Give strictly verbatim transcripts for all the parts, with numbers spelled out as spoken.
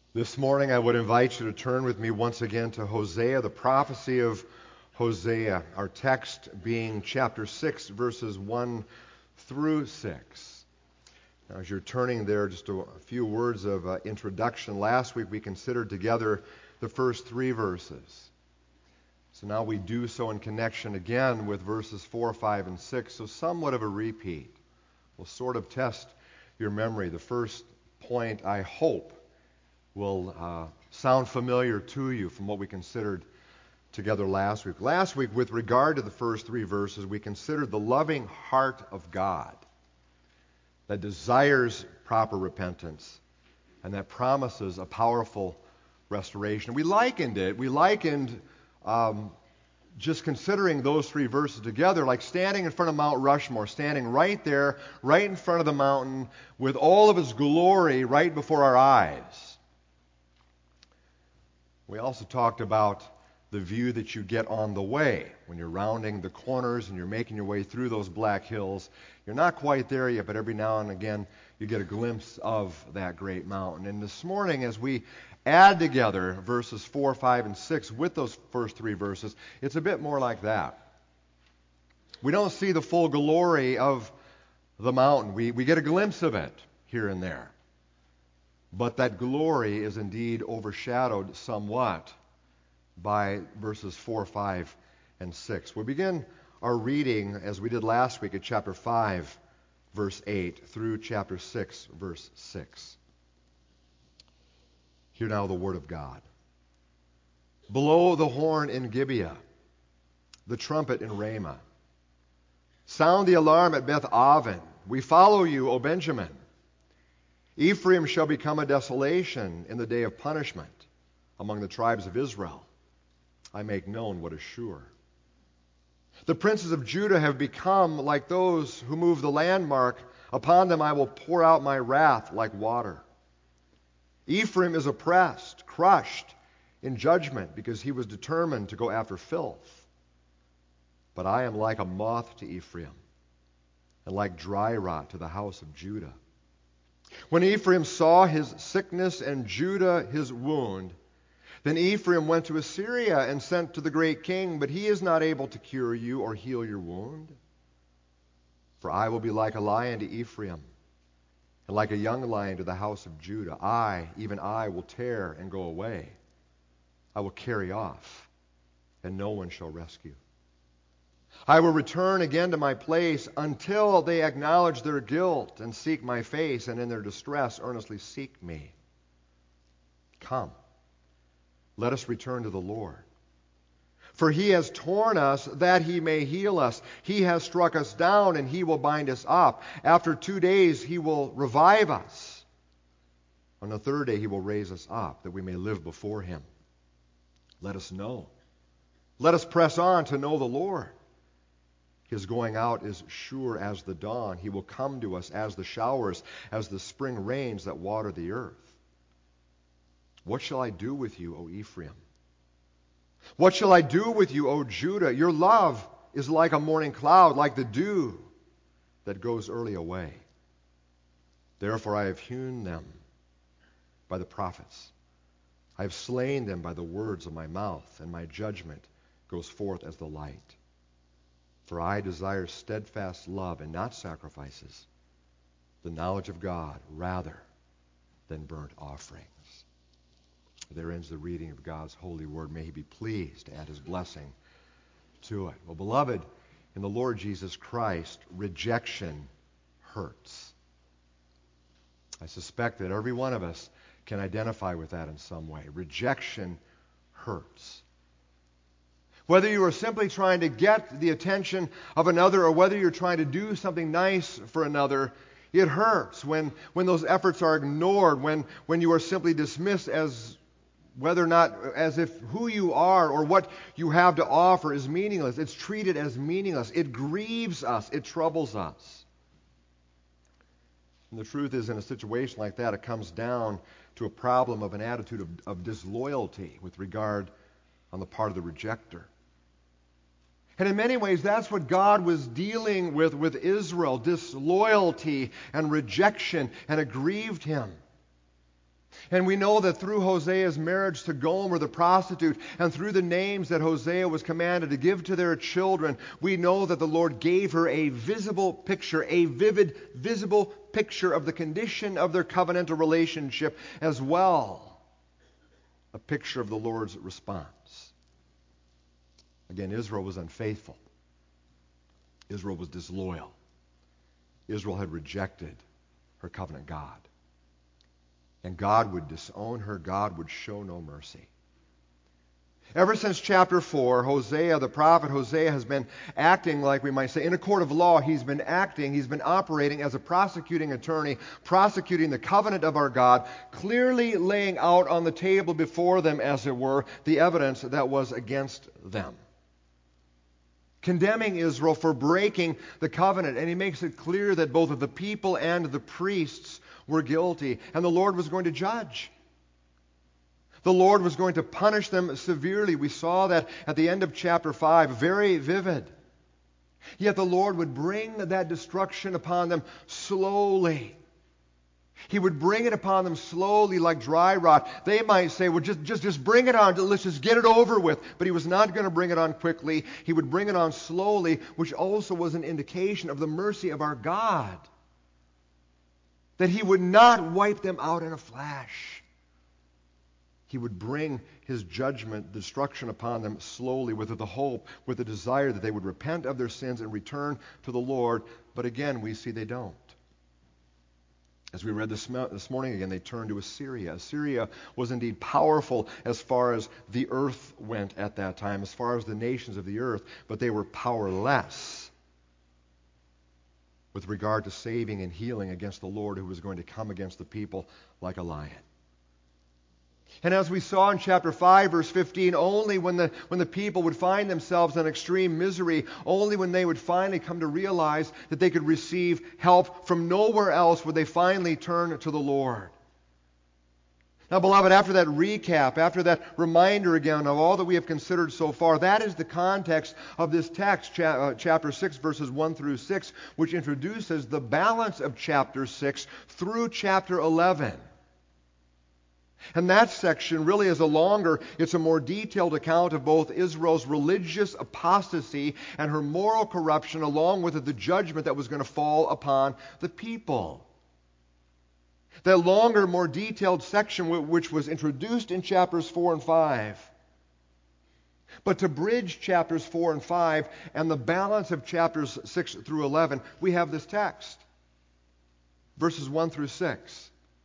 This morning I would invite you to turn with me once again to Hosea, the prophecy of Hosea, our text being chapter six, verses one through six. Now, as you're turning there, just a, a few words of uh, introduction. Last week we considered together the first three verses. So now we do so in connection again with verses four, five, and six, so somewhat of a repeat. We'll sort of test your memory. The first point, I hope, will uh, sound familiar to you from what we considered together last week. Last week, with regard to the first three verses, we considered the loving heart of God that desires proper repentance and that promises a powerful restoration. We likened it, we likened um, just considering those three verses together like standing in front of Mount Rushmore, standing right there, right in front of the mountain, with all of its glory right before our eyes. We also talked about the view that you get on the way when you're rounding the corners and you're making your way through those black hills. You're not quite there yet, but every now and again you get a glimpse of that great mountain. And this morning, as we add together verses four, five, and six with those first three verses, it's a bit more like that. We don't see the full glory of the mountain. We, we get a glimpse of it here and there. But that glory is indeed overshadowed somewhat by verses four, five, and six. We'll begin our reading, as we did last week, at chapter five, verse eight, through chapter six, verse six. Hear now the word of God. Blow the horn in Gibeah, the trumpet in Ramah. Sound the alarm at Beth Aven. We follow you, O Benjamin. Ephraim shall become a desolation in the day of punishment among the tribes of Israel. I make known what is sure. The princes of Judah have become like those who move the landmark. Upon them I will pour out my wrath like water. Ephraim is oppressed, crushed in judgment, because he was determined to go after filth. But I am like a moth to Ephraim, and like dry rot to the house of Judah. When Ephraim saw his sickness and Judah his wound, then Ephraim went to Assyria and sent to the great king, but he is not able to cure you or heal your wound. For I will be like a lion to Ephraim, and like a young lion to the house of Judah. I, even I, will tear and go away. I will carry off, and no one shall rescue. I will return again to my place until they acknowledge their guilt and seek my face, and in their distress earnestly seek me. Come, let us return to the Lord. For he has torn us that he may heal us. He has struck us down, and he will bind us up. After two days he will revive us. On the third day he will raise us up, that we may live before him. Let us know. Let us press on to know the Lord. His going out is sure as the dawn. He will come to us as the showers, as the spring rains that water the earth. What shall I do with you, O Ephraim? What shall I do with you, O Judah? Your love is like a morning cloud, like the dew that goes early away. Therefore I have hewn them by the prophets. I have slain them by the words of my mouth, and my judgment goes forth as the light. For I desire steadfast love and not sacrifices, the knowledge of God rather than burnt offerings. There ends the reading of God's holy word. May he be pleased to add his blessing to it. Well, beloved, in the Lord Jesus Christ, rejection hurts. I suspect that every one of us can identify with that in some way. Rejection hurts. Whether you are simply trying to get the attention of another or whether you're trying to do something nice for another, it hurts when, when those efforts are ignored, when, when you are simply dismissed as whether or not, as if who you are or what you have to offer is meaningless. It's treated as meaningless. It grieves us. It troubles us. And the truth is, in a situation like that, it comes down to a problem of an attitude of, of disloyalty with regard on the part of the rejecter. And in many ways, that's what God was dealing with with Israel, disloyalty and rejection, and it grieved him. And we know that through Hosea's marriage to Gomer the prostitute, and through the names that Hosea was commanded to give to their children, we know that the Lord gave her a visible picture, a vivid, visible picture of the condition of their covenantal relationship, as well a picture of the Lord's response. Again, Israel was unfaithful. Israel was disloyal. Israel had rejected her covenant God. And God would disown her. God would show no mercy. Ever since chapter four, Hosea, the prophet Hosea, has been acting, like we might say, in a court of law. He's been acting, he's been operating as a prosecuting attorney, prosecuting the covenant of our God, clearly laying out on the table before them, as it were, the evidence that was against them. Condemning Israel for breaking the covenant. And he makes it clear that both of the people and the priests were guilty, and the Lord was going to judge. The Lord was going to punish them severely. We saw that at the end of chapter five, very vivid. Yet the Lord would bring that destruction upon them slowly. He would bring it upon them slowly like dry rot. They might say, well, just, just, just bring it on. Let's just get it over with. But he was not going to bring it on quickly. He would bring it on slowly, which also was an indication of the mercy of our God. That he would not wipe them out in a flash. He would bring his judgment, destruction upon them slowly, with the hope, with the desire that they would repent of their sins and return to the Lord. But again, we see they don't. As we read this, this morning again, they turned to Assyria. Assyria was indeed powerful as far as the earth went at that time, as far as the nations of the earth, but they were powerless with regard to saving and healing against the Lord, who was going to come against the people like a lion. And as we saw in chapter five, verse fifteen, only when the, when the people would find themselves in extreme misery, only when they would finally come to realize that they could receive help from nowhere else, would they finally turn to the Lord. Now, beloved, after that recap, after that reminder again of all that we have considered so far, that is the context of this text, cha- uh, chapter six, verses one through six, which introduces the balance of chapter six through chapter eleven. And that section really is a longer, it's a more detailed account of both Israel's religious apostasy and her moral corruption, along with the judgment that was going to fall upon the people. That longer, more detailed section which was introduced in chapters four and five. But to bridge chapters four and five and the balance of chapters six through eleven, we have this text. Verses one through six.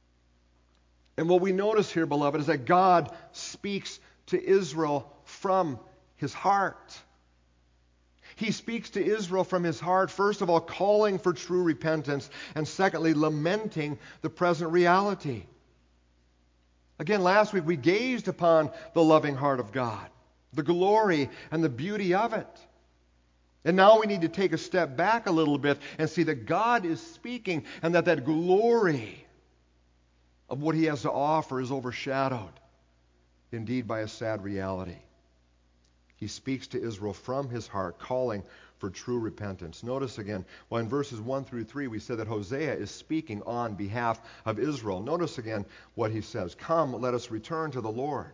And what we notice here, beloved, is that God speaks to Israel from his heart. He speaks to Israel from his heart, first of all, calling for true repentance, and secondly, lamenting the present reality. Again, last week we gazed upon the loving heart of God, the glory and the beauty of it. And now we need to take a step back a little bit and see that God is speaking, and that that glory of what he has to offer is overshadowed, indeed, by a sad reality. He speaks to Israel from his heart, calling for true repentance. Notice again, well, in verses one through three, we said that Hosea is speaking on behalf of Israel. Notice again what he says. Come, let us return to the Lord.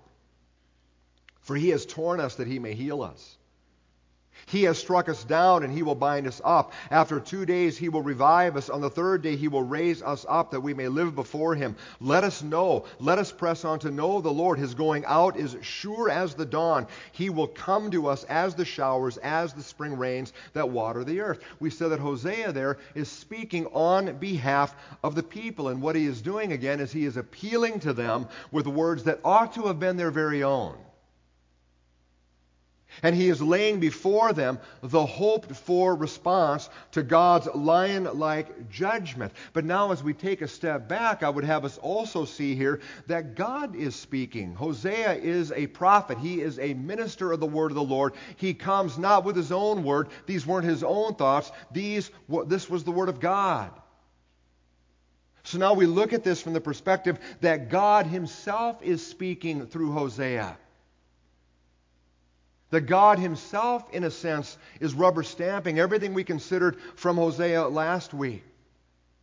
For he has torn us that he may heal us. He has struck us down, and he will bind us up. After two days he will revive us. On the third day he will raise us up, that we may live before him. Let us know, let us press on to know the Lord. His going out is sure as the dawn. He will come to us as the showers, as the spring rains that water the earth. We said that Hosea there is speaking on behalf of the people. And what he is doing again is he is appealing to them with words that ought to have been their very own. And he is laying before them the hoped-for response to God's lion-like judgment. But now as we take a step back, I would have us also see here that God is speaking. Hosea is a prophet. He is a minister of the word of the Lord. He comes not with his own word. These weren't his own thoughts. These, this was the word of God. So now we look at this from the perspective that God himself is speaking through Hosea. That God himself, in a sense, is rubber stamping everything we considered from Hosea last week.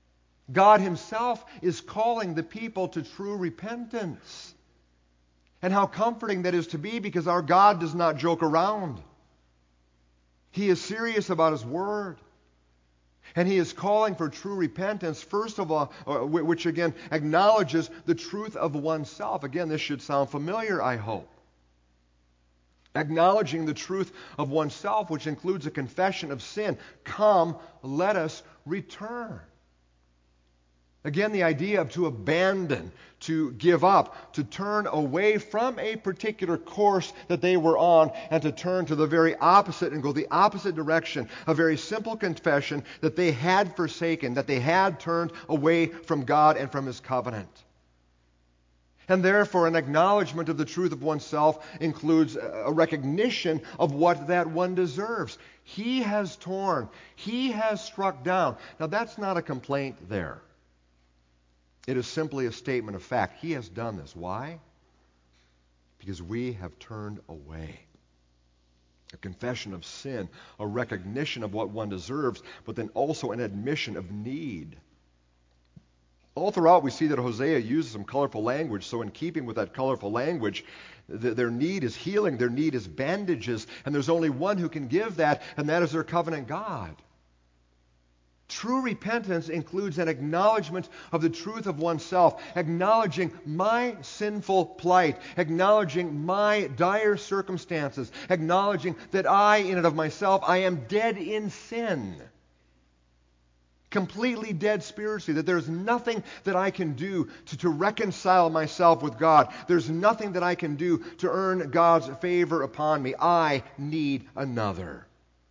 God himself is calling the people to true repentance. And how comforting that is to be, because our God does not joke around. He is serious about his word. And he is calling for true repentance, first of all, which again acknowledges the truth of oneself. Again, this should sound familiar, I hope. Acknowledging the truth of oneself, which includes a confession of sin. Come, let us return. Again, the idea of to abandon, to give up, to turn away from a particular course that they were on and to turn to the very opposite and go the opposite direction. A very simple confession that they had forsaken, that they had turned away from God and from his covenant. And therefore, an acknowledgement of the truth of oneself includes a recognition of what that one deserves. He has torn. He has struck down. Now, that's not a complaint there. It is simply a statement of fact. He has done this. Why? Because we have turned away. A confession of sin, a recognition of what one deserves, but then also an admission of need. All throughout, we see that Hosea uses some colorful language. So in keeping with that colorful language, th- their need is healing, their need is bandages, and there's only one who can give that, and that is their covenant God. True repentance includes an acknowledgement of the truth of oneself, acknowledging my sinful plight, acknowledging my dire circumstances, acknowledging that I, in and of myself, I am dead in sin. Completely dead spiritually, that there's nothing that I can do to, to reconcile myself with God. There's nothing that I can do to earn God's favor upon me. I need another.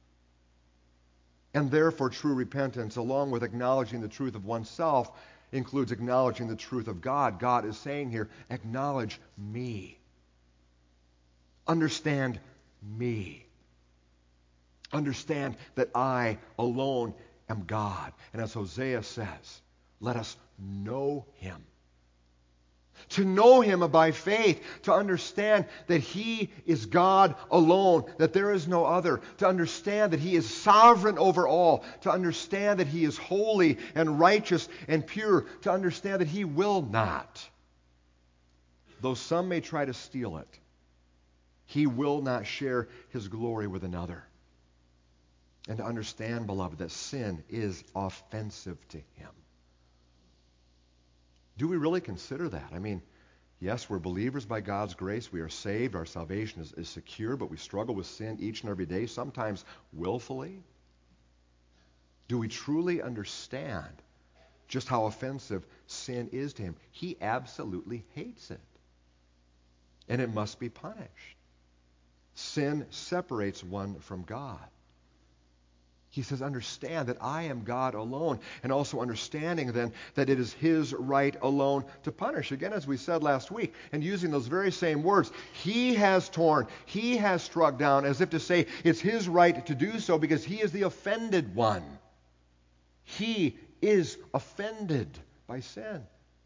And therefore, true repentance, along with acknowledging the truth of oneself, includes acknowledging the truth of God. God is saying here, acknowledge me. Understand me. Understand that I alone am God. And as Hosea says, let us know him. To know him by faith, to understand that he is God alone, that there is no other, to understand that he is sovereign over all, to understand that he is holy and righteous and pure, to understand that he will not, though some may try to steal it, he will not share his glory with another. And to understand, beloved, that sin is offensive to him. Do we really consider that? I mean, yes, we're believers by God's grace. We are saved. Our salvation is, is secure, but we struggle with sin each and every day, sometimes willfully. Do we truly understand just how offensive sin is to him? He absolutely hates it. And it must be punished. Sin separates one from God. He says, understand that I am God alone, and also understanding then that it is his right alone to punish. Again, as we said last week, and using those very same words, he has torn, he has struck down, as if to say it's his right to do so because he is the offended one. He is offended by sin.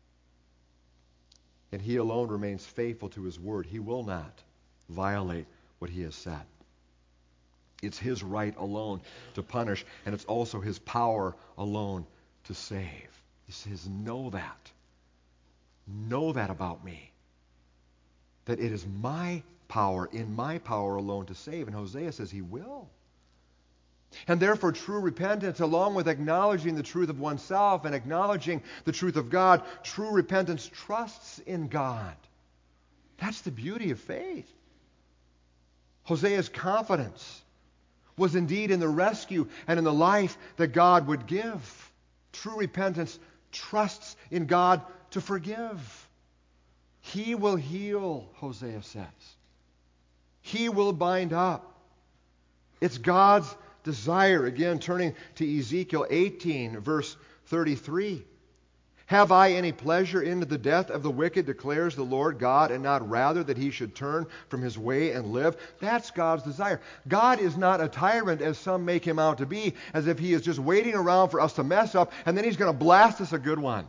And he alone remains faithful to his word. He will not violate what he has said. It's his right alone to punish, and it's also his power alone to save. He says, know that. Know that about me. That it is my power, in my power alone to save. And Hosea says he will. And therefore, true repentance, along with acknowledging the truth of oneself and acknowledging the truth of God, true repentance trusts in God. That's the beauty of faith. Hosea's confidence was indeed in the rescue and in the life that God would give. True repentance trusts in God to forgive. He will heal, Hosea says. He will bind up. It's God's desire. Again, turning to Ezekiel eighteen, verse thirty-three. Have I any pleasure in the death of the wicked, declares the Lord God, and not rather that he should turn from his way and live? That's God's desire. God is not a tyrant, as some make him out to be, as if he is just waiting around for us to mess up, and then he's going to blast us a good one.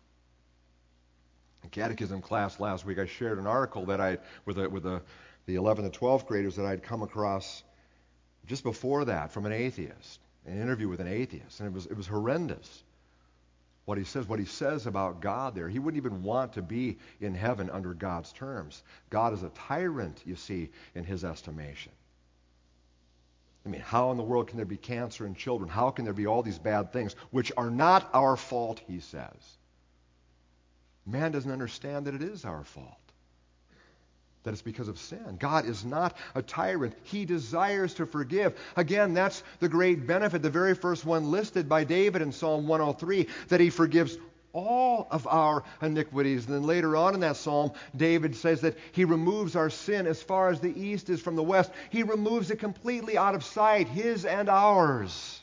In catechism class last week, I shared an article that I with, a, with a, the eleventh and twelfth graders that I'd come across just before that from an atheist, an interview with an atheist, and it was it was horrendous. what he says, what he says about God there. He wouldn't even want to be in heaven under God's terms. God is a tyrant, you see, in his estimation. I mean, how in the world can there be cancer in children? How can there be all these bad things, which are not our fault, he says. Man doesn't understand that it is our fault, that it's because of sin. God is not a tyrant. He desires to forgive. Again, that's the great benefit, the very first one listed by David in Psalm one oh three, that he forgives all of our iniquities. And then later on in that psalm, David says that he removes our sin as far as the east is from the west. He removes it completely out of sight, his and ours.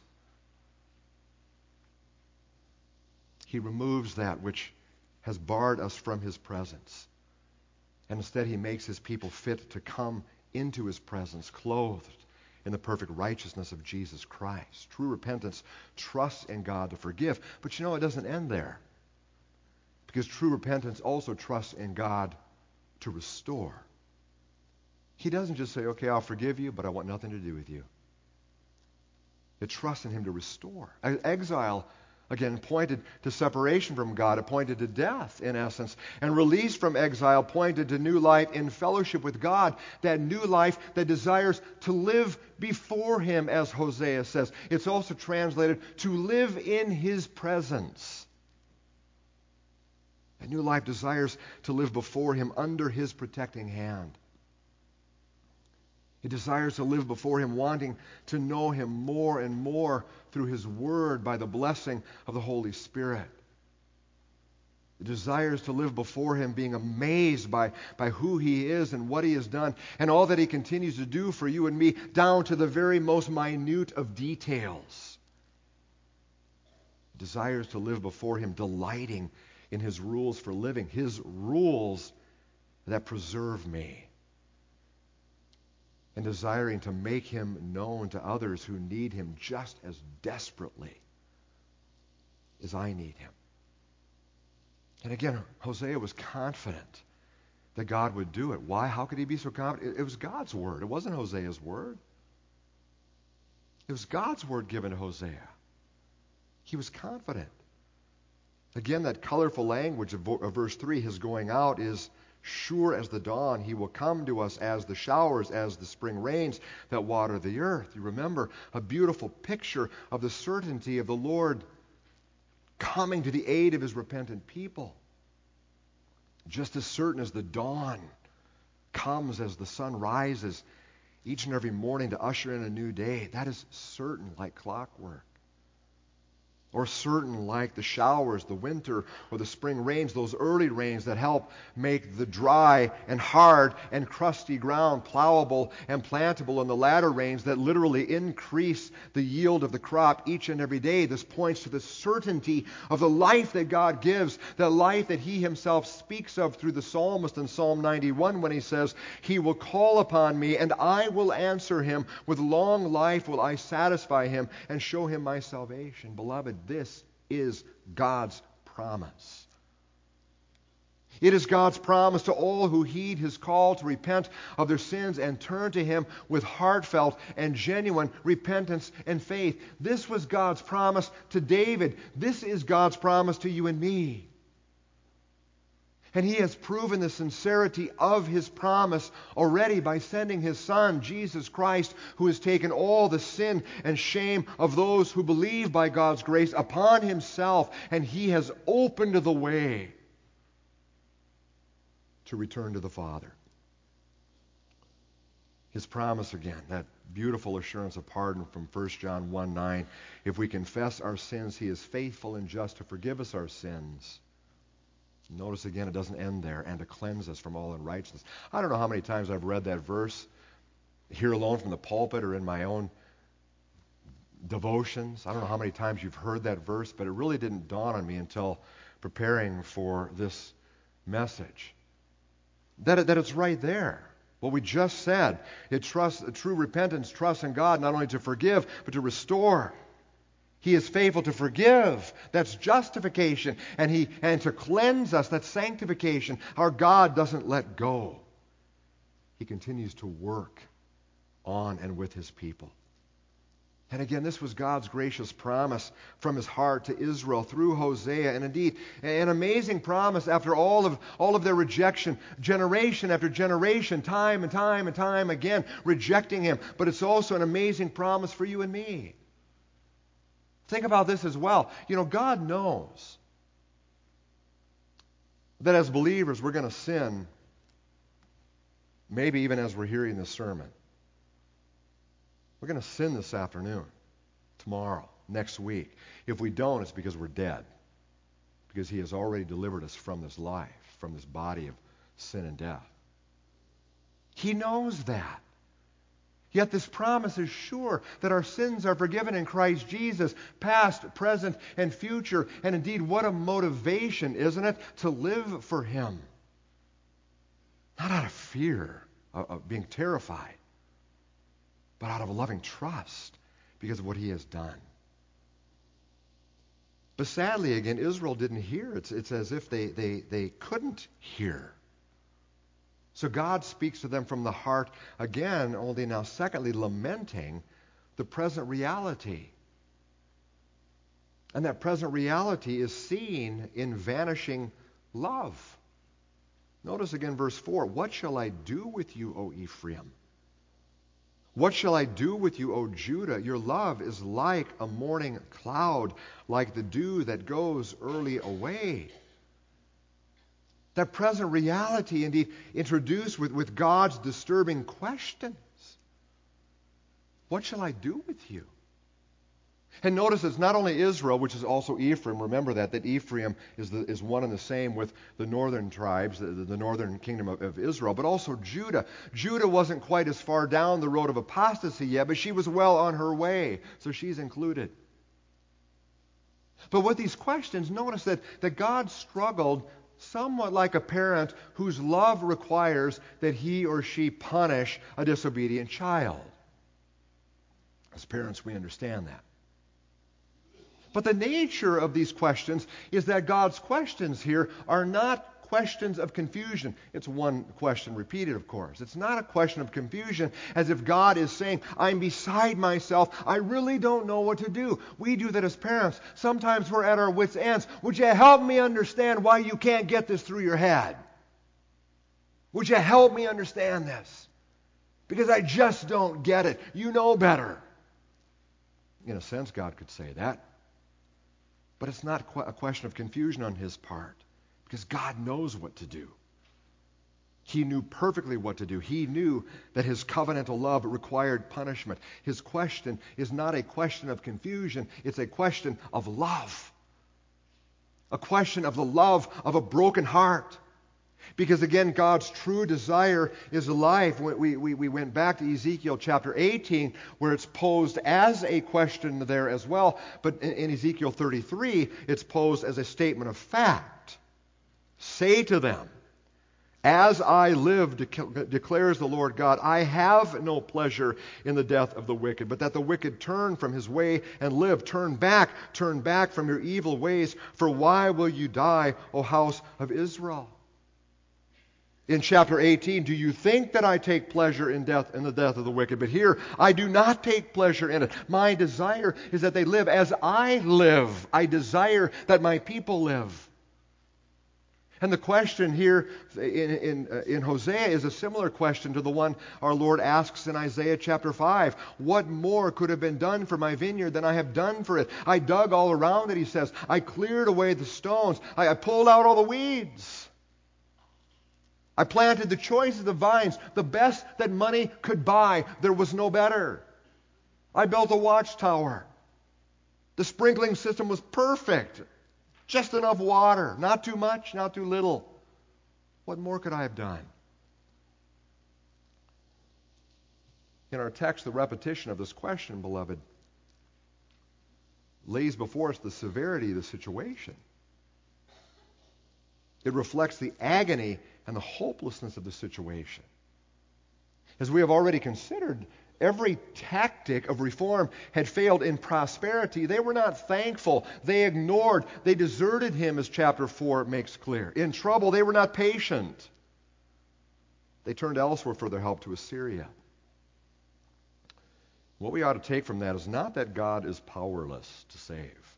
He removes that which has barred us from his presence. And instead he makes his people fit to come into his presence, clothed in the perfect righteousness of Jesus Christ. True repentance trusts in God to forgive. But you know, it doesn't end there. Because true repentance also trusts in God to restore. He doesn't just say, okay, I'll forgive you, but I want nothing to do with you. It trusts in him to restore. Exile, again, pointed to separation from God. It pointed to death, in essence. And release from exile pointed to new life in fellowship with God. That new life that desires to live before him, as Hosea says. It's also translated to live in his presence. A new life desires to live before him under his protecting hand. It desires to live before him, wanting to know him more and more through his word by the blessing of the Holy Spirit. It desires to live before him, being amazed by, by who he is and what he has done and all that he continues to do for you and me, down to the very most minute of details. It desires to live before him, delighting in his rules for living, his rules that preserve me, and desiring to make him known to others who need him just as desperately as I need him. And again, Hosea was confident that God would do it. Why? How could he be so confident? It was God's word. It wasn't Hosea's word. It was God's word given to Hosea. He was confident. Again, that colorful language of verse three, his going out is sure as the dawn. He will come to us as the showers, as the spring rains that water the earth. You remember, a beautiful picture of the certainty of the Lord coming to the aid of his repentant people. Just as certain as the dawn comes as the sun rises each and every morning to usher in a new day, that is certain like clockwork. Or certain like the showers, the winter or the spring rains, those early rains that help make the dry and hard and crusty ground plowable and plantable, and the latter rains that literally increase the yield of the crop each and every day. This points to the certainty of the life that God gives, the life that he himself speaks of through the psalmist in Psalm ninety-one when he says, he will call upon me and I will answer him. With long life will I satisfy him and show him my salvation. Beloved, this is God's promise. It is God's promise to all who heed his call to repent of their sins and turn to him with heartfelt and genuine repentance and faith. This was God's promise to David. This is God's promise to you and me. And he has proven the sincerity of his promise already by sending his Son, Jesus Christ, who has taken all the sin and shame of those who believe by God's grace upon himself, and he has opened the way to return to the Father. His promise again, that beautiful assurance of pardon from First John one nine. If we confess our sins, he is faithful and just to forgive us our sins. Notice again, it doesn't end there, and to cleanse us from all unrighteousness. I don't know how many times I've read that verse here alone from the pulpit or in my own devotions. I don't know how many times you've heard that verse, but it really didn't dawn on me until preparing for this message. That, that it's right there. What we just said. It trusts, true repentance trusts in God not only to forgive, but to restore. He is faithful to forgive. That's justification. And he and to cleanse us. That's sanctification. Our God doesn't let go. He continues to work on and with his people. And again, this was God's gracious promise from his heart to Israel through Hosea. And indeed, an amazing promise after all of, all of their rejection, generation after generation, time and time and time again, rejecting him. But it's also an amazing promise for you and me. Think about this as well. You know, God knows that as believers we're going to sin, maybe even as we're hearing this sermon. We're going to sin this afternoon, tomorrow, next week. If we don't, it's because we're dead. Because he has already delivered us from this life, from this body of sin and death. He knows that. Yet this promise is sure that our sins are forgiven in Christ Jesus, past, present, and future. And indeed, what a motivation, isn't it, to live for him. Not out of fear of, of being terrified, but out of a loving trust because of what he has done. But sadly, again, Israel didn't hear. It's, it's as if they, they, they couldn't hear. So God speaks to them from the heart again, only now secondly, lamenting the present reality. And that present reality is seen in vanishing love. Notice again verse four, what shall I do with you, O Ephraim? What shall I do with you, O Judah? Your love is like a morning cloud, like the dew that goes early away. That present reality, indeed, introduced with, with God's disturbing questions. What shall I do with you? And notice it's not only Israel, which is also Ephraim. Remember that, that Ephraim is, the, is one and the same with the northern tribes, the, the northern kingdom of, of Israel, but also Judah. Judah wasn't quite as far down the road of apostasy yet, but she was well on her way, so she's included. But with these questions, notice that, that God struggled somewhat like a parent whose love requires that he or she punish a disobedient child. As parents, we understand that. But the nature of these questions is that God's questions here are not questions of confusion. It's one question repeated, of course. It's not a question of confusion as if God is saying, I'm beside myself. I really don't know what to do. We do that as parents. Sometimes we're at our wits' ends. Would you help me understand why you can't get this through your head? Would you help me understand this? Because I just don't get it. You know better. In a sense, God could say that. But it's not a question of confusion on his part, because God knows what to do. He knew perfectly what to do. He knew that his covenantal love required punishment. His question is not a question of confusion. It's a question of love. A question of the love of a broken heart. Because again, God's true desire is life. We, we, we went back to Ezekiel chapter eighteen, where it's posed as a question there as well. But in, in Ezekiel thirty-three, it's posed as a statement of fact. Say to them, as I live, dec- declares the Lord God, I have no pleasure in the death of the wicked, but that the wicked turn from his way and live. Turn back, turn back from your evil ways, for why will you die, O house of Israel? In chapter eighteen, do you think that I take pleasure in death, in the death of the wicked? But here, I do not take pleasure in it. My desire is that they live as I live. I desire that my people live. And the question here in, in, uh, in Hosea is a similar question to the one our Lord asks in Isaiah chapter five. What more could have been done for my vineyard than I have done for it? I dug all around it, he says. I cleared away the stones. I, I pulled out all the weeds. I planted the choicest of vines, the best that money could buy. There was no better. I built a watchtower. The sprinkling system was perfect. Just enough water. Not too much, not too little. What more could I have done? In our text, the repetition of this question, beloved, lays before us the severity of the situation. It reflects the agony and the hopelessness of the situation. As we have already considered, every tactic of reform had failed in prosperity. They were not thankful. They ignored. They deserted him, as chapter four makes clear. In trouble, they were not patient. They turned elsewhere for their help to Assyria. What we ought to take from that is not that God is powerless to save.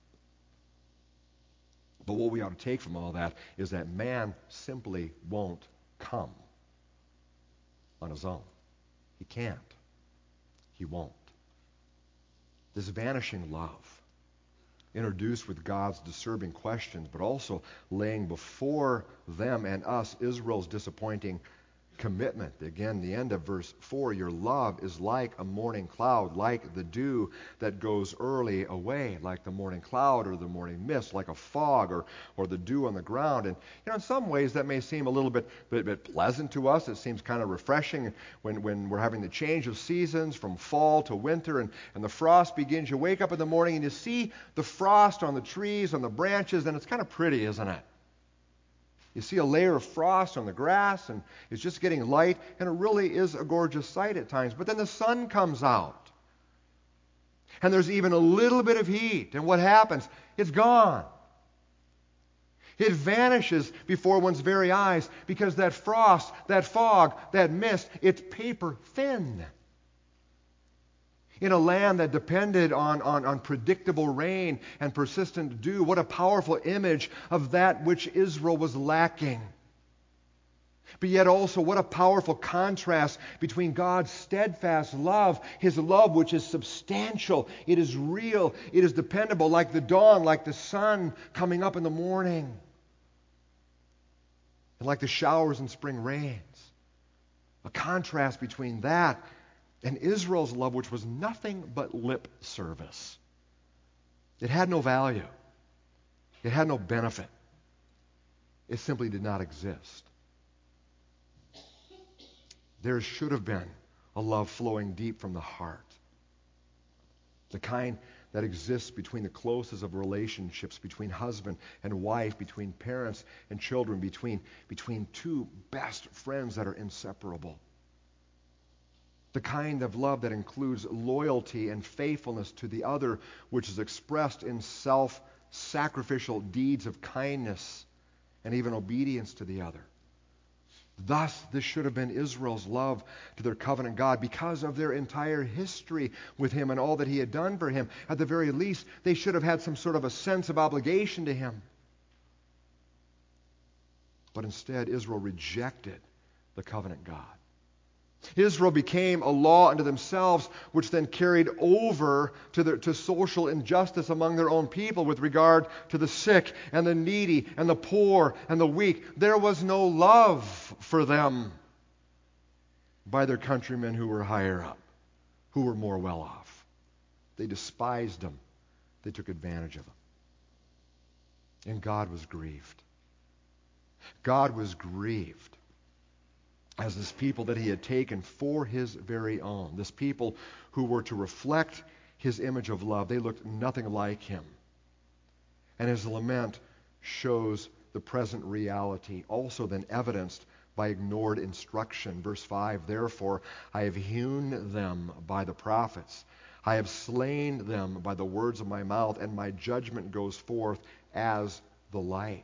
But what we ought to take from all that is that man simply won't come on his own. He can't. He won't. This vanishing love, introduced with God's disturbing questions, but also laying before them and us Israel's disappointing commitment. Again, the end of verse four, your love is like a morning cloud, like the dew that goes early away, like the morning cloud or the morning mist, like a fog or, or the dew on the ground. And you know, in some ways that may seem a little bit, bit, bit pleasant to us. It seems kind of refreshing when, when we're having the change of seasons from fall to winter and, and the frost begins. You wake up in the morning and you see the frost on the trees, on the branches, and it's kind of pretty, isn't it? You see a layer of frost on the grass, and it's just getting light, and it really is a gorgeous sight at times. But then the sun comes out, and there's even a little bit of heat, and what happens? It's gone. It vanishes before one's very eyes because that frost, that fog, that mist, it's paper thin. In a land that depended on, on, on predictable rain and persistent dew, what a powerful image of that which Israel was lacking. But yet also, what a powerful contrast between God's steadfast love, His love which is substantial, it is real, it is dependable, like the dawn, like the sun coming up in the morning, and like the showers in spring rains. A contrast between that and Israel's love, which was nothing but lip service. It had no value. It had no benefit. It simply did not exist. There should have been a love flowing deep from the heart. The kind that exists between the closest of relationships, between husband and wife, between parents and children, between, between two best friends that are inseparable. The kind of love that includes loyalty and faithfulness to the other, which is expressed in self-sacrificial deeds of kindness and even obedience to the other. Thus, this should have been Israel's love to their covenant God because of their entire history with Him and all that He had done for Him. At the very least, they should have had some sort of a sense of obligation to Him. But instead, Israel rejected the covenant God. Israel became a law unto themselves, which then carried over to, the, to social injustice among their own people with regard to the sick and the needy and the poor and the weak. There was no love for them by their countrymen who were higher up, who were more well off. They despised them. They took advantage of them. And God was grieved. God was grieved as this people that He had taken for His very own, this people who were to reflect His image of love, they looked nothing like Him. And His lament shows the present reality, also then evidenced by ignored instruction. Verse five, therefore I have hewn them by the prophets. I have slain them by the words of my mouth, and my judgment goes forth as the light.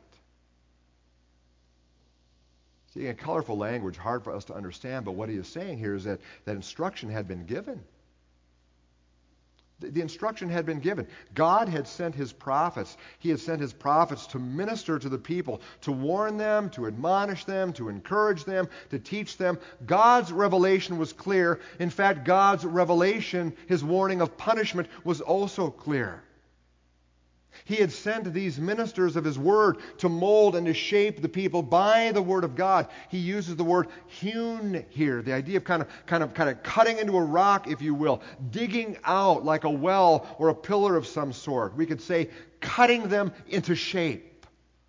See, in colorful language, hard for us to understand, but what he is saying here is that, that instruction had been given. The, the instruction had been given. God had sent His prophets. He had sent His prophets to minister to the people, to warn them, to admonish them, to encourage them, to teach them. God's revelation was clear. In fact, God's revelation, His warning of punishment, was also clear. He had sent these ministers of His Word to mold and to shape the people by the Word of God. He uses the word hewn here, the idea of kind of, kind of, kind of cutting into a rock, if you will, digging out like a well or a pillar of some sort. We could say cutting them into shape.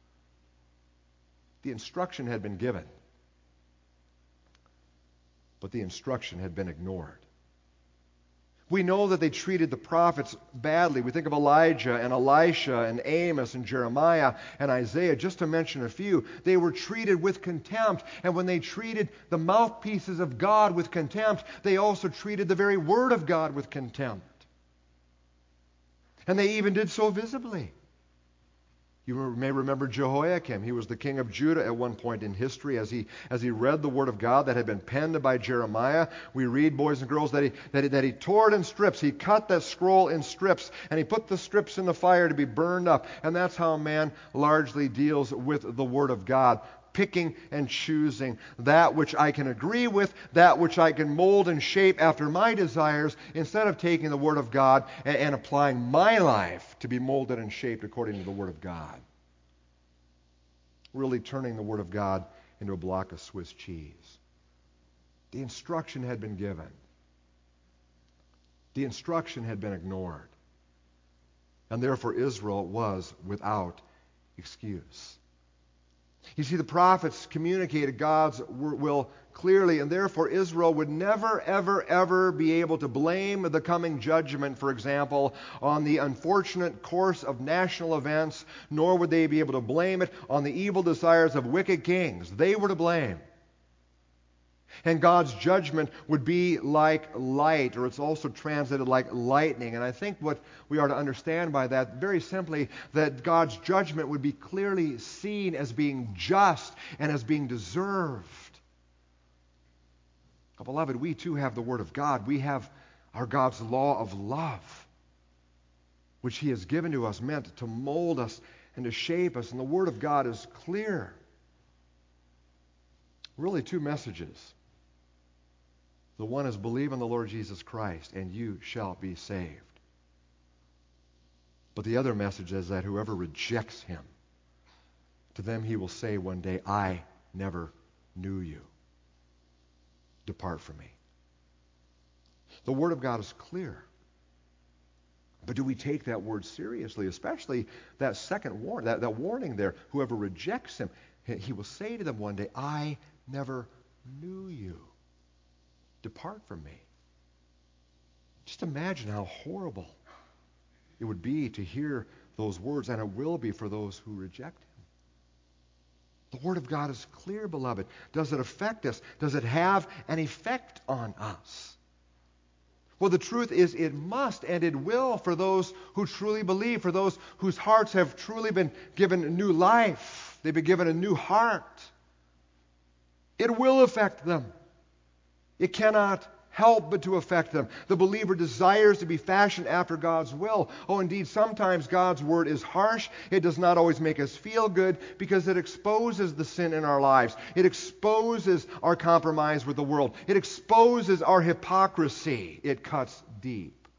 The instruction had been given, but the instruction had been ignored. We know that they treated the prophets badly. We think of Elijah and Elisha and Amos and Jeremiah and Isaiah, just to mention a few. They were treated with contempt. And when they treated the mouthpieces of God with contempt, they also treated the very Word of God with contempt. And they even did so visibly. You may remember Jehoiakim. He was the king of Judah at one point in history. As he, as he read the word of God that had been penned by Jeremiah, we read, boys and girls, that he, that, he, that he tore it in strips. He cut that scroll in strips, and he put the strips in the fire to be burned up. And that's how man largely deals with the word of God, picking and choosing that which I can agree with, that which I can mold and shape after my desires, instead of taking the Word of God and, and applying my life to be molded and shaped according to the Word of God. Really turning the Word of God into a block of Swiss cheese. The instruction had been given. The instruction had been ignored. And therefore Israel was without excuse. You see, the prophets communicated God's will clearly, and therefore Israel would never, ever, ever be able to blame the coming judgment, for example, on the unfortunate course of national events, nor would they be able to blame it on the evil desires of wicked kings. They were to blame. And God's judgment would be like light, or it's also translated like lightning. And I think what we are to understand by that, very simply, that God's judgment would be clearly seen as being just and as being deserved. Oh, beloved, we too have the Word of God. We have our God's law of love, which He has given to us, meant to mold us and to shape us. And the Word of God is clear. Really, two messages. The one is, believe in the Lord Jesus Christ, and you shall be saved. But the other message is that whoever rejects Him, to them He will say one day, I never knew you. Depart from me. The Word of God is clear. But do we take that word seriously, especially that second warning, that, that warning there, whoever rejects Him, He will say to them one day, I never knew you. Depart from me. Just imagine how horrible it would be to hear those words, and it will be for those who reject Him. The Word of God is clear, beloved. Does it affect us? Does it have an effect on us? Well, the truth is it must and it will for those who truly believe, for those whose hearts have truly been given new life. They've been given a new heart. It will affect them. It cannot help but to affect them. The believer desires to be fashioned after God's will. Oh, indeed, sometimes God's Word is harsh. It does not always make us feel good because it exposes the sin in our lives. It exposes our compromise with the world. It exposes our hypocrisy. It cuts deep.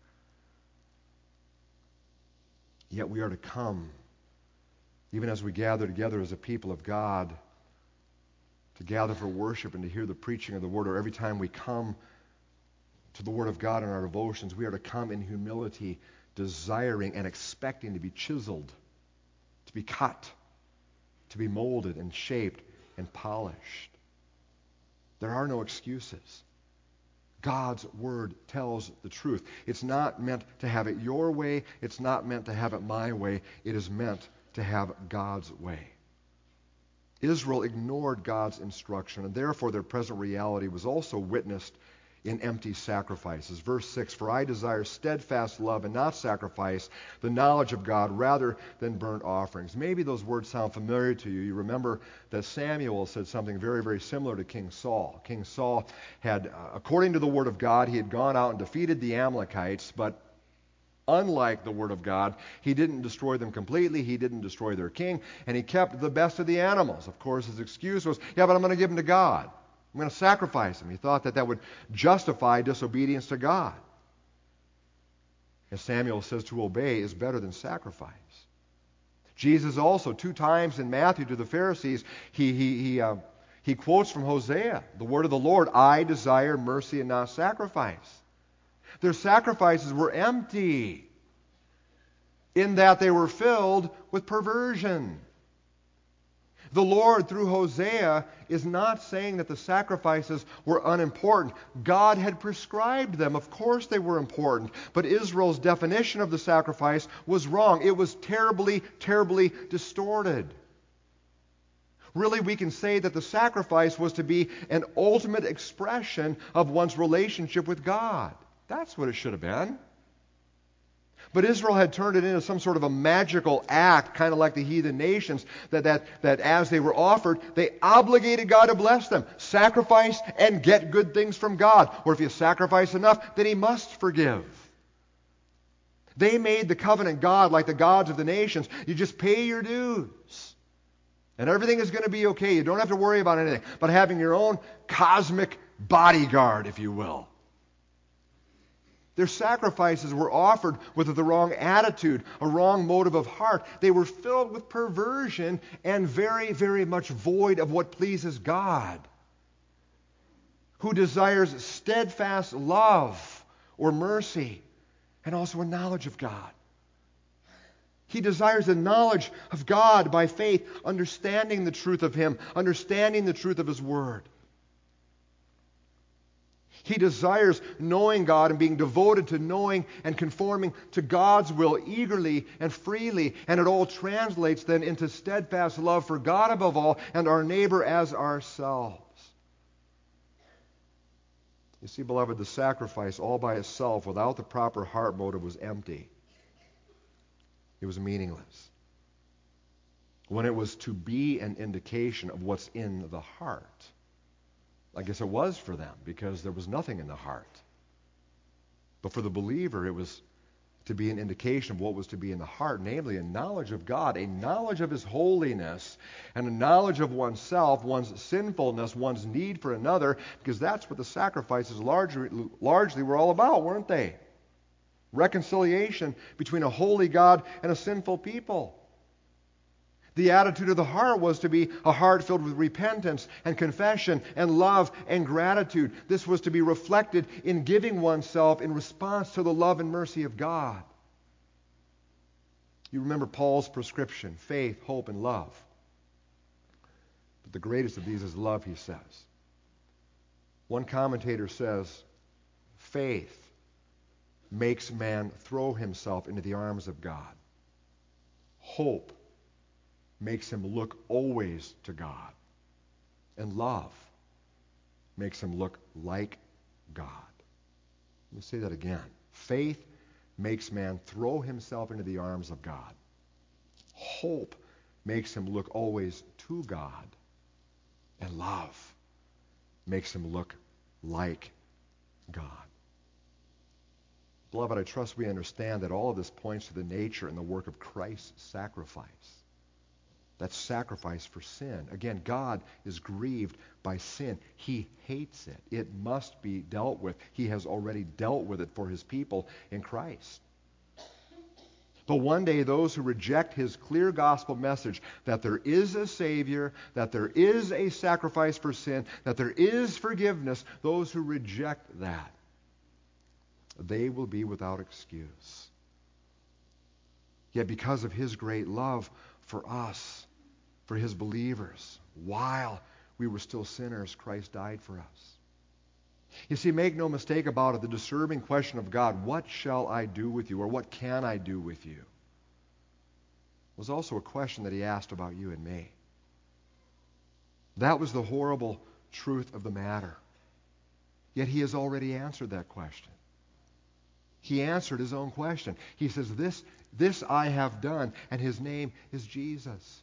Yet we are to come, even as we gather together as a people of God, to gather for worship and to hear the preaching of the Word, or every time we come to the Word of God in our devotions, we are to come in humility, desiring and expecting to be chiseled, to be cut, to be molded and shaped and polished. There are no excuses. God's Word tells the truth. It's not meant to have it your way. It's not meant to have it my way. It is meant to have God's way. Israel ignored God's instruction, and therefore their present reality was also witnessed in empty sacrifices. Verse six, for I desire steadfast love and not sacrifice, the knowledge of God rather than burnt offerings. Maybe those words sound familiar to you. You remember that Samuel said something very, very similar to King Saul. King Saul had, uh, according to the Word of God, he had gone out and defeated the Amalekites, but unlike the Word of God, he didn't destroy them completely. He didn't destroy their king, and he kept the best of the animals. Of course, his excuse was, yeah, but I'm going to give them to God. I'm going to sacrifice them. He thought that that would justify disobedience to God. And Samuel says to obey is better than sacrifice. Jesus also, two times in Matthew to the Pharisees, he, he, he, uh, he quotes from Hosea, the word of the Lord, I desire mercy and not sacrifice. Their sacrifices were empty in that they were filled with perversion. The Lord, through Hosea, is not saying that the sacrifices were unimportant. God had prescribed them. Of course they were important. But Israel's definition of the sacrifice was wrong. It was terribly, terribly distorted. Really, we can say that the sacrifice was to be an ultimate expression of one's relationship with God. That's what it should have been. But Israel had turned it into some sort of a magical act, kind of like the heathen nations, that, that, that as they were offered, they obligated God to bless them. Sacrifice and get good things from God. Or if you sacrifice enough, then He must forgive. They made the covenant God like the gods of the nations. You just pay your dues. And everything is going to be okay. You don't have to worry about anything. But having your own cosmic bodyguard, if you will. Their sacrifices were offered with the wrong attitude, a wrong motive of heart. They were filled with perversion and very, very much void of what pleases God, who desires steadfast love or mercy and also a knowledge of God. He desires a knowledge of God by faith, understanding the truth of Him, understanding the truth of His Word. He desires knowing God and being devoted to knowing and conforming to God's will eagerly and freely. And it all translates then into steadfast love for God above all and our neighbor as ourselves. You see, beloved, the sacrifice all by itself without the proper heart motive was empty. It was meaningless. When it was to be an indication of what's in the heart. I guess it was for them because there was nothing in the heart. But for the believer, it was to be an indication of what was to be in the heart, namely a knowledge of God, a knowledge of His holiness, and a knowledge of oneself, one's sinfulness, one's need for another, because that's what the sacrifices largely, largely were all about, weren't they? Reconciliation between a holy God and a sinful people. The attitude of the heart was to be a heart filled with repentance and confession and love and gratitude. This was to be reflected in giving oneself in response to the love and mercy of God. You remember Paul's prescription, faith, hope, and love. But the greatest of these is love, he says. One commentator says, faith makes man throw himself into the arms of God. Hope makes him look always to God. And love makes him look like God. Let me say that again. Faith makes man throw himself into the arms of God. Hope makes him look always to God. And love makes him look like God. Beloved, I trust we understand that all of this points to the nature and the work of Christ's sacrifice. That's sacrifice for sin. Again, God is grieved by sin. He hates it. It must be dealt with. He has already dealt with it for His people in Christ. But one day, those who reject His clear gospel message that there is a Savior, that there is a sacrifice for sin, that there is forgiveness, those who reject that, they will be without excuse. Yet because of His great love for us, for His believers, while we were still sinners, Christ died for us. You see, make no mistake about it, the disturbing question of God, what shall I do with you, or what can I do with you, was also a question that He asked about you and me. That was the horrible truth of the matter. Yet He has already answered that question. He answered His own question. He says, this, this I have done, and His name is Jesus.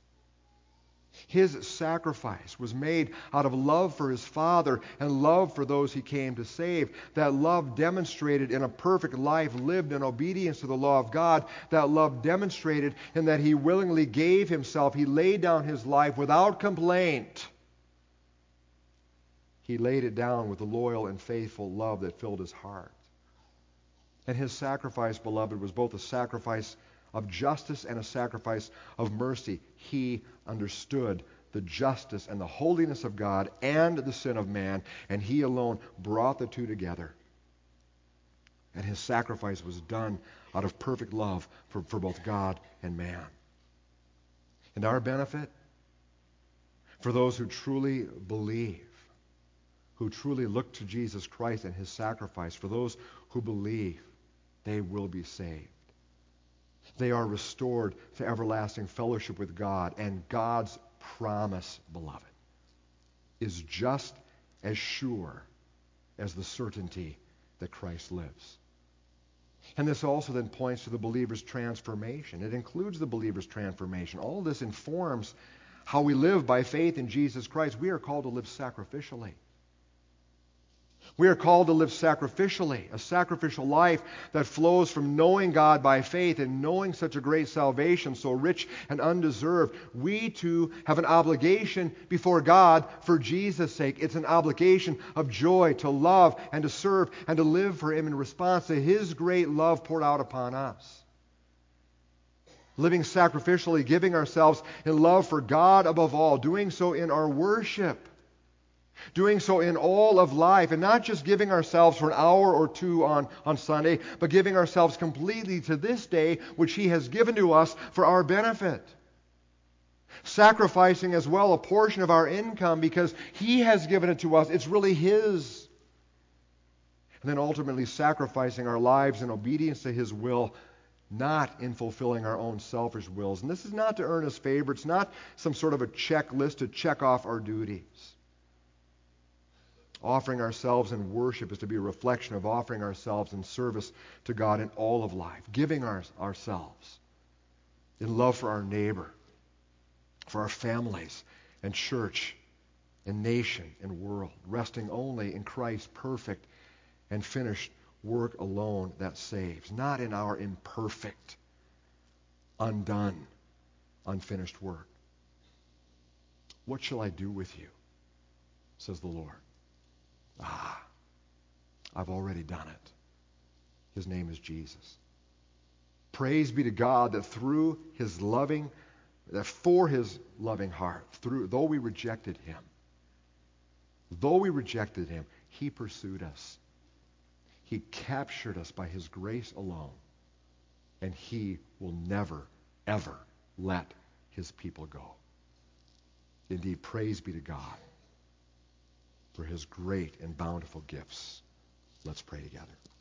His sacrifice was made out of love for His Father and love for those He came to save. That love demonstrated in a perfect life lived in obedience to the law of God. That love demonstrated in that He willingly gave Himself. He laid down His life without complaint. He laid it down with the loyal and faithful love that filled His heart. And His sacrifice, beloved, was both a sacrifice of justice and a sacrifice of mercy. He understood the justice and the holiness of God and the sin of man, and He alone brought the two together. And His sacrifice was done out of perfect love for, for both God and man. And our benefit, for those who truly believe, who truly look to Jesus Christ and His sacrifice, for those who believe, they will be saved. They are restored to everlasting fellowship with God. And God's promise, beloved, is just as sure as the certainty that Christ lives. And this also then points to the believer's transformation. It includes the believer's transformation. All this informs how we live by faith in Jesus Christ. We are called to live sacrificially. We are called to live sacrificially, a sacrificial life that flows from knowing God by faith and knowing such a great salvation, so rich and undeserved. We too have an obligation before God for Jesus' sake. It's an obligation of joy to love and to serve and to live for Him in response to His great love poured out upon us. Living sacrificially, giving ourselves in love for God above all, doing so in our worship. Doing so in all of life, and not just giving ourselves for an hour or two on, on Sunday, but giving ourselves completely to this day which He has given to us for our benefit. Sacrificing as well a portion of our income because He has given it to us. It's really His. And then ultimately sacrificing our lives in obedience to His will, not in fulfilling our own selfish wills. And this is not to earn His favor. It's not some sort of a checklist to check off our duties. Offering ourselves in worship is to be a reflection of offering ourselves in service to God in all of life, giving our, ourselves in love for our neighbor, for our families and church and nation and world, resting only in Christ's perfect and finished work alone that saves, not in our imperfect, undone, unfinished work. What shall I do with you, says the Lord? Ah, I've already done it. His name is Jesus. Praise be to God that through His loving, that for His loving heart, through though we rejected Him, though we rejected Him, He pursued us. He captured us by His grace alone, and He will never, ever let His people go. Indeed, praise be to God for His great and bountiful gifts. Let's pray together.